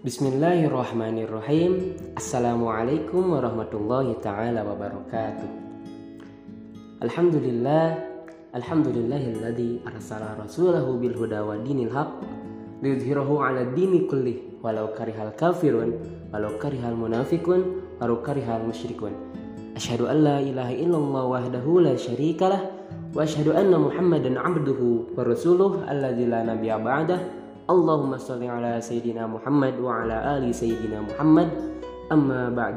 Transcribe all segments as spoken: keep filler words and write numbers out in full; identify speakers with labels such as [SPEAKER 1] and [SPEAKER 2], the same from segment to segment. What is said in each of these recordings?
[SPEAKER 1] Bismillahirrahmanirrahim. Assalamualaikum warahmatullahi ta'ala wabarakatuh. Alhamdulillah Alhamdulillahilladzi arsala rasulahu bil huda wa dinil haq liyudhhirahu 'ala dini kullih walau karihal kafirun walau karihal munafiqun walau karihal musyrikun. Asyhadu an la ilaha illallah wahdahu la syarikalah wa asyhadu anna Muhammadan 'abduhu wa rasuluh alladzi la nabiyya ba'dah. Allahumma sholli ala sayyidina Muhammad wa ala ali sayyidina Muhammad, amma ba'd.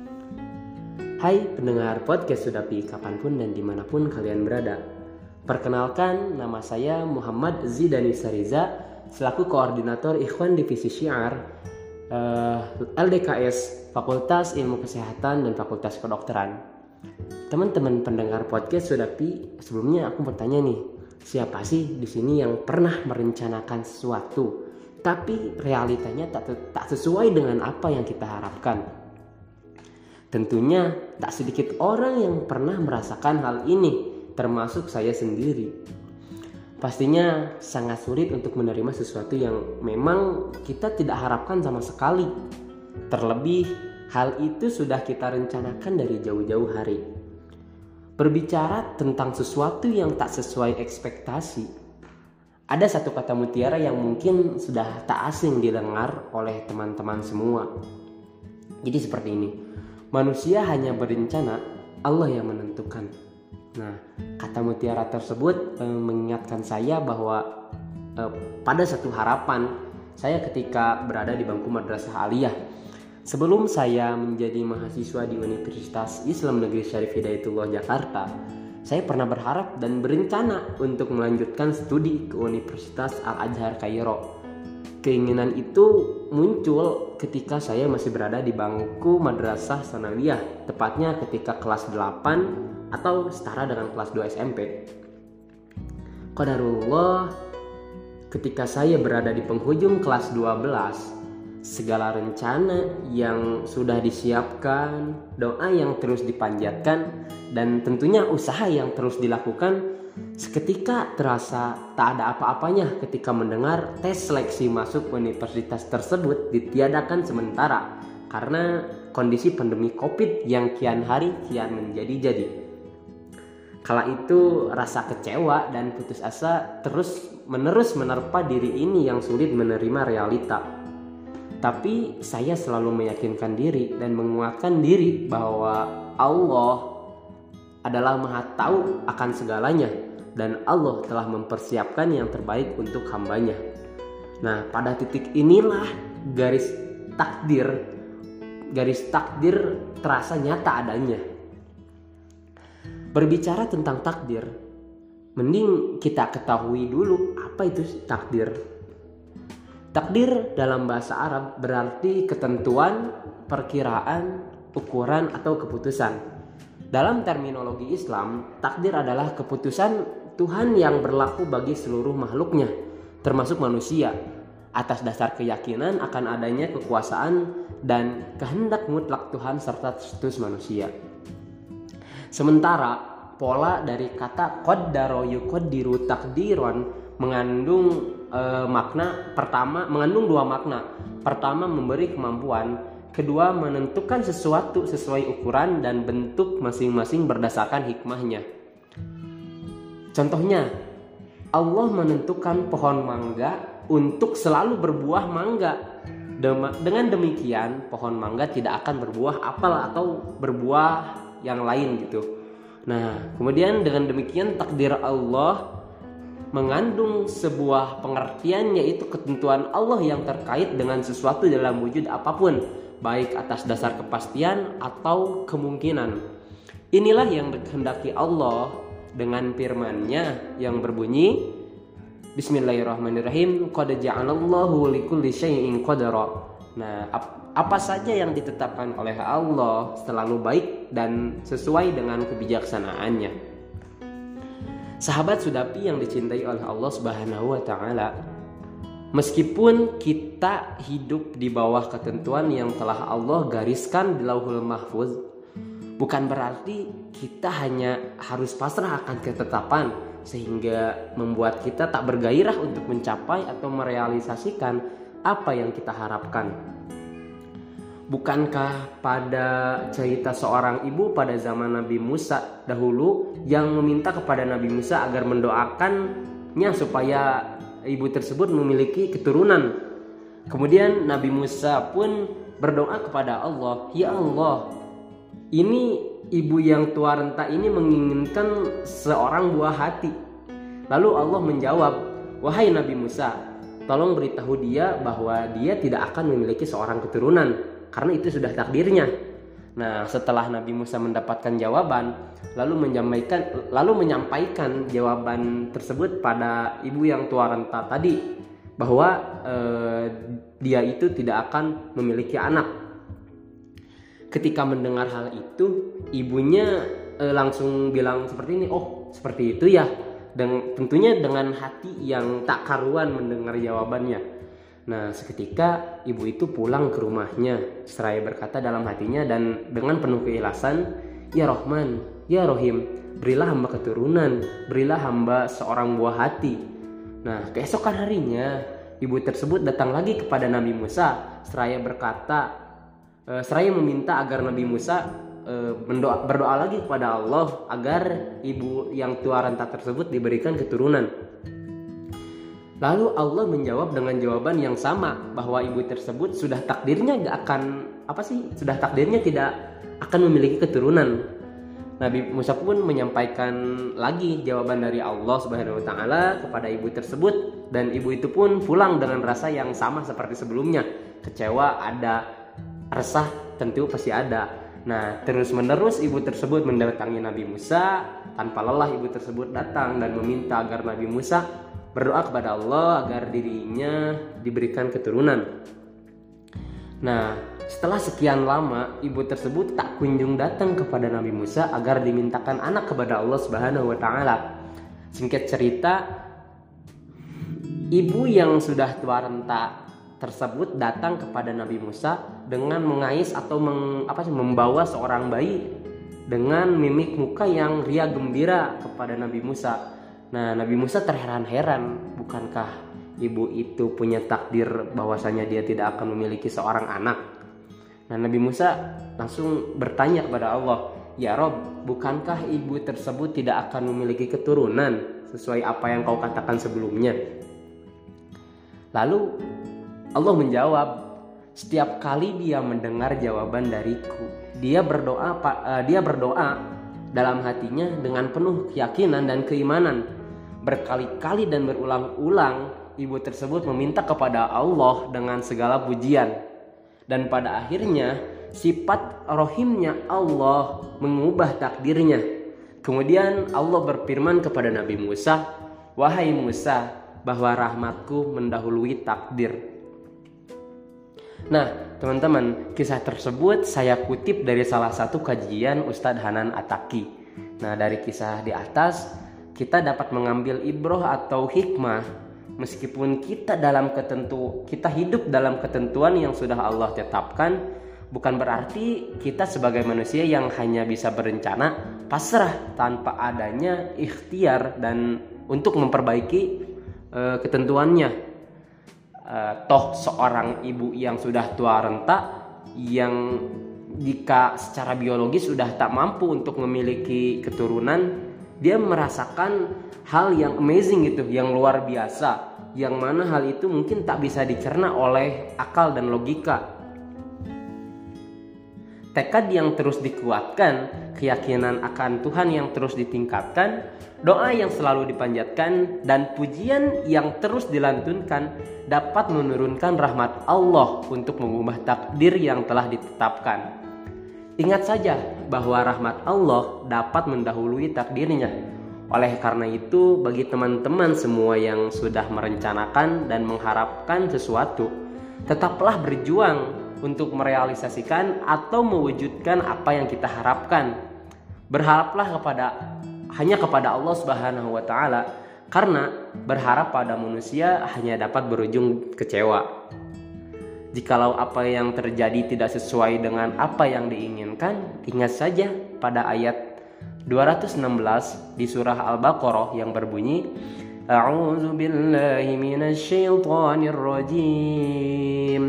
[SPEAKER 1] Hai pendengar podcast Sudapi kapanpun dan dimanapun kalian berada. Perkenalkan, nama saya Muhammad Zidani Sariza, selaku koordinator Ikhwan Divisi Syiar uh, L D K S Fakultas Ilmu Kesehatan dan Fakultas Kedokteran. Teman-teman pendengar podcast Sudapi, sebelumnya aku bertanya nih, siapa sih di sini yang pernah merencanakan sesuatu tapi realitanya tak, tak sesuai dengan apa yang kita harapkan? Tentunya tak sedikit orang yang pernah merasakan hal ini, termasuk saya sendiri. Pastinya sangat sulit untuk menerima sesuatu yang memang kita tidak harapkan sama sekali. Terlebih hal itu sudah kita rencanakan dari jauh-jauh hari. Berbicara tentang sesuatu yang tak sesuai ekspektasi, ada satu kata mutiara yang mungkin sudah tak asing didengar oleh teman-teman semua. Jadi seperti ini, manusia hanya berencana, Allah yang menentukan. Nah, kata mutiara tersebut eh, mengingatkan saya bahwa eh, pada satu harapan saya ketika berada di bangku madrasah aliyah. Sebelum saya menjadi mahasiswa di Universitas Islam Negeri Syarif Hidayatullah Jakarta, saya pernah berharap dan berencana untuk melanjutkan studi ke Universitas Al-Azhar Kairo. Keinginan itu muncul ketika saya masih berada di bangku madrasah sanawiyah, tepatnya ketika kelas delapan atau setara dengan kelas dua S M P. Qadarullah, ketika saya berada di penghujung kelas dua belas, segala rencana yang sudah disiapkan, doa yang terus dipanjatkan, dan tentunya usaha yang terus dilakukan, seketika terasa tak ada apa-apanya ketika mendengar tes seleksi masuk universitas tersebut ditiadakan sementara karena kondisi pandemi COVID yang kian hari kian menjadi-jadi. Kala itu rasa kecewa dan putus asa terus menerus menerpa diri ini yang sulit menerima realita. Tapi saya selalu meyakinkan diri dan menguatkan diri bahwa Allah adalah Maha Tahu akan segalanya dan Allah telah mempersiapkan yang terbaik untuk hambanya. Nah, pada titik inilah garis takdir, garis takdir terasa nyata adanya. Berbicara tentang takdir, mending kita ketahui dulu apa itu takdir. Takdir dalam bahasa Arab berarti ketentuan, perkiraan, ukuran, atau keputusan. Dalam terminologi Islam, takdir adalah keputusan Tuhan yang berlaku bagi seluruh makhluknya, termasuk manusia, atas dasar keyakinan akan adanya kekuasaan dan kehendak mutlak Tuhan serta status manusia. Sementara pola dari kata qaddara yuqaddiru takdiran mengandung e, makna pertama mengandung dua makna. Pertama, memberi kemampuan, kedua, menentukan sesuatu sesuai ukuran dan bentuk masing-masing berdasarkan hikmahnya. Contohnya, Allah menentukan pohon mangga untuk selalu berbuah mangga. Dengan demikian, pohon mangga tidak akan berbuah apel atau berbuah yang lain gitu. Nah, kemudian dengan demikian takdir Allah mengandung sebuah pengertian, yaitu ketentuan Allah yang terkait dengan sesuatu dalam wujud apapun, baik atas dasar kepastian atau kemungkinan. Inilah yang dikehendaki Allah dengan firman-Nya yang berbunyi, Bismillahirrahmanirrahim, qad ja'alallahu likulli syai'in qadara. Nah, apa saja yang ditetapkan oleh Allah selalu baik dan sesuai dengan kebijaksanaannya. Sahabat Sudapi yang dicintai oleh Allah Subhanahu wa taala, meskipun kita hidup di bawah ketentuan yang telah Allah gariskan di Lauhul Mahfuz, bukan berarti kita hanya harus pasrah akan ketetapan sehingga membuat kita tak bergairah untuk mencapai atau merealisasikan apa yang kita harapkan. Bukankah pada cerita seorang ibu pada zaman Nabi Musa dahulu yang meminta kepada Nabi Musa agar mendoakannya supaya ibu tersebut memiliki keturunan. Kemudian Nabi Musa pun berdoa kepada Allah, "Ya Allah, ini ibu yang tua renta ini menginginkan seorang buah hati." Lalu Allah menjawab, "Wahai Nabi Musa, tolong beritahu dia bahwa dia tidak akan memiliki seorang keturunan, karena itu sudah takdirnya." Nah, setelah Nabi Musa mendapatkan jawaban, lalu menyampaikan lalu menyampaikan jawaban tersebut pada ibu yang tua renta tadi, bahwa eh, dia itu tidak akan memiliki anak. Ketika mendengar hal itu, ibunya eh, langsung bilang seperti ini, "Oh, seperti itu ya." Dan tentunya dengan hati yang tak karuan mendengar jawabannya. Nah, seketika ibu itu pulang ke rumahnya seraya berkata dalam hatinya dan dengan penuh keikhlasan, "Ya Rahman, ya Rahim, berilah hamba keturunan, berilah hamba seorang buah hati." Nah, keesokan harinya ibu tersebut datang lagi kepada Nabi Musa seraya berkata, e, seraya meminta agar Nabi Musa e, mendoa, berdoa lagi kepada Allah agar ibu yang tua renta tersebut diberikan keturunan. Lalu Allah menjawab dengan jawaban yang sama, bahwa ibu tersebut sudah takdirnya gak akan apa sih sudah takdirnya tidak akan memiliki keturunan. Nabi Musa pun menyampaikan lagi jawaban dari Allah Subhanahu wa taala kepada ibu tersebut, dan ibu itu pun pulang dengan rasa yang sama seperti sebelumnya. Kecewa ada, resah tentu pasti ada. Nah, terus-menerus ibu tersebut mendatangi Nabi Musa. Tanpa lelah ibu tersebut datang dan meminta agar Nabi Musa berdoa kepada Allah agar dirinya diberikan keturunan. Nah, setelah sekian lama ibu tersebut tak kunjung datang kepada Nabi Musa agar dimintakan anak kepada Allah Subhanahu wa taala. Singkat cerita, ibu yang sudah tua renta tersebut datang kepada Nabi Musa dengan mengais atau meng, apa sih, membawa seorang bayi dengan mimik muka yang ria gembira kepada Nabi Musa. Nah, Nabi Musa terheran-heran, bukankah ibu itu punya takdir bahwasanya dia tidak akan memiliki seorang anak? Nah, Nabi Musa langsung bertanya kepada Allah, "Ya Rob, bukankah ibu tersebut tidak akan memiliki keturunan sesuai apa yang kau katakan sebelumnya?" Lalu Allah menjawab, "Setiap kali dia mendengar jawaban dariku, dia berdoa dia berdoa dalam hatinya dengan penuh keyakinan dan keimanan. Berkali-kali dan berulang-ulang ibu tersebut meminta kepada Allah dengan segala pujian. Dan pada akhirnya sifat rohimnya Allah mengubah takdirnya. Kemudian Allah berfirman kepada Nabi Musa, 'Wahai Musa, bahwa rahmatku mendahului takdir.'" Nah, teman-teman, kisah tersebut saya kutip dari salah satu kajian Ustadz Hanan Ataki. Nah, dari kisah di atas kita dapat mengambil ibrah atau hikmah, meskipun kita dalam ketentu kita hidup dalam ketentuan yang sudah Allah tetapkan, bukan berarti kita sebagai manusia yang hanya bisa berencana pasrah tanpa adanya ikhtiar dan untuk memperbaiki e, ketentuannya. Uh, toh seorang ibu yang sudah tua renta, yang jika secara biologis sudah tak mampu untuk memiliki keturunan, dia merasakan hal yang amazing gitu, yang luar biasa, yang mana hal itu mungkin tak bisa dicerna oleh akal dan logika. Tekad yang terus dikuatkan, keyakinan akan Tuhan yang terus ditingkatkan, doa yang selalu dipanjatkan, dan pujian yang terus dilantunkan dapat menurunkan rahmat Allah untuk mengubah takdir yang telah ditetapkan. Ingat saja bahwa rahmat Allah dapat mendahului takdirnya. Oleh karena itu, bagi teman-teman semua yang sudah merencanakan dan mengharapkan sesuatu, tetaplah berjuang untuk merealisasikan atau mewujudkan apa yang kita harapkan. Berharaplah kepada hanya kepada Allah Subhanahu wa taala, karena berharap pada manusia hanya dapat berujung kecewa. Jikalau apa yang terjadi tidak sesuai dengan apa yang diinginkan, ingat saja pada ayat dua ratus enam belas di surah Al-Baqarah yang berbunyi, A'udzu billahi minasy syaithanir rajim.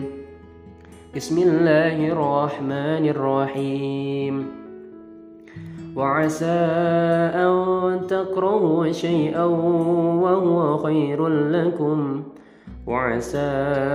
[SPEAKER 1] Bismillahirrahmanirrahim. Wa 'asa an takrahu syai'an wa huwa khairul lakum wa 'asa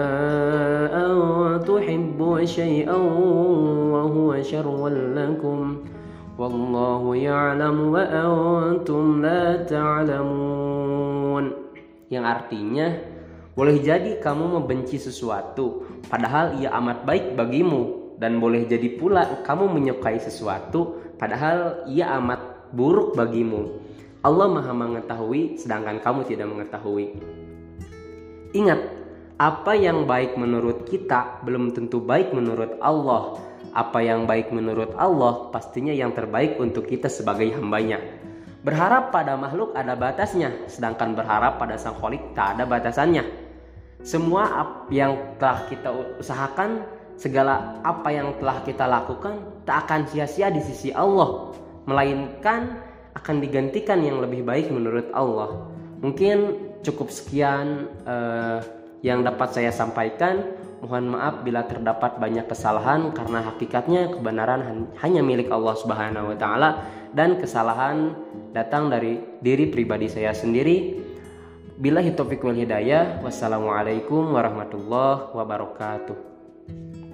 [SPEAKER 1] an tuhibbu syai'an wa huwa syarrul lakum wallahu ya'lamu wa antum la ta'lamun. Yang artinya, boleh jadi kamu membenci sesuatu padahal ia amat baik bagimu, dan boleh jadi pula kamu menyukai sesuatu padahal ia amat buruk bagimu. Allah Maha mengetahui sedangkan kamu tidak mengetahui. Ingat, apa yang baik menurut kita belum tentu baik menurut Allah. Apa yang baik menurut Allah pastinya yang terbaik untuk kita sebagai hambanya. Berharap pada makhluk ada batasnya, sedangkan berharap pada Sang Khalik tak ada batasannya. Semua yang telah kita usahakan, segala apa yang telah kita lakukan tak akan sia-sia di sisi Allah, melainkan akan digantikan yang lebih baik menurut Allah. Mungkin cukup sekian eh, yang dapat saya sampaikan. Mohon maaf bila terdapat banyak kesalahan, karena hakikatnya kebenaran hanya milik Allah Subhanahu wa taala dan kesalahan datang dari diri pribadi saya sendiri. Billahi taufiq wal hidayah. Wassalamualaikum warahmatullahi wabarakatuh.